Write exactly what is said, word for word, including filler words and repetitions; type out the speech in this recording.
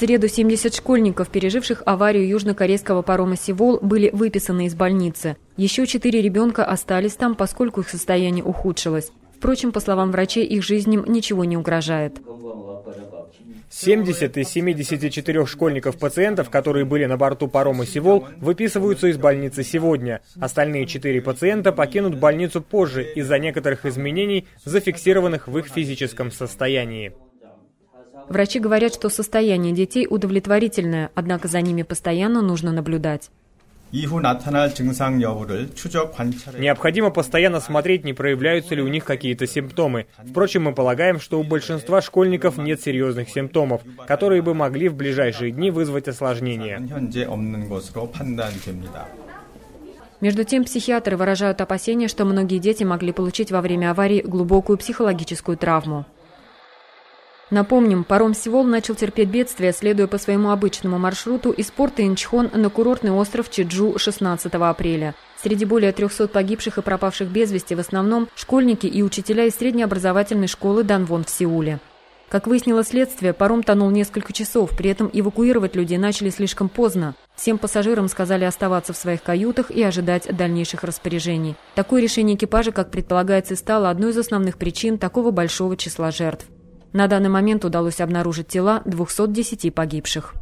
среду семьдесят школьников, переживших аварию южнокорейского парома «Сеул», были выписаны из больницы. Еще четыре ребенка остались там, поскольку их состояние ухудшилось. Впрочем, по словам врачей, их жизням ничего не угрожает. семьдесят из семидесяти четырёх школьников-пациентов, которые были на борту парома «Сеул», выписываются из больницы сегодня. Остальные четыре пациента покинут больницу позже из-за некоторых изменений, зафиксированных в их физическом состоянии. Врачи говорят, что состояние детей удовлетворительное, однако за ними постоянно нужно наблюдать. Необходимо постоянно смотреть, не проявляются ли у них какие-то симптомы. Впрочем, мы полагаем, что у большинства школьников нет серьезных симптомов, которые бы могли в ближайшие дни вызвать осложнения. Между тем, психиатры выражают опасения, что многие дети могли получить во время аварии глубокую психологическую травму. Напомним, паром «Сеул» начал терпеть бедствие, следуя по своему обычному маршруту из порта Инчхон на курортный остров Чеджу шестнадцатого апреля. Среди более трёхсот погибших и пропавших без вести в основном школьники и учителя из среднеобразовательной школы Данвон в Сеуле. Как выяснило следствие, паром тонул несколько часов, при этом эвакуировать людей начали слишком поздно. Всем пассажирам сказали оставаться в своих каютах и ожидать дальнейших распоряжений. Такое решение экипажа, как предполагается, стало одной из основных причин такого большого числа жертв. На данный момент удалось обнаружить тела двухсот десяти погибших.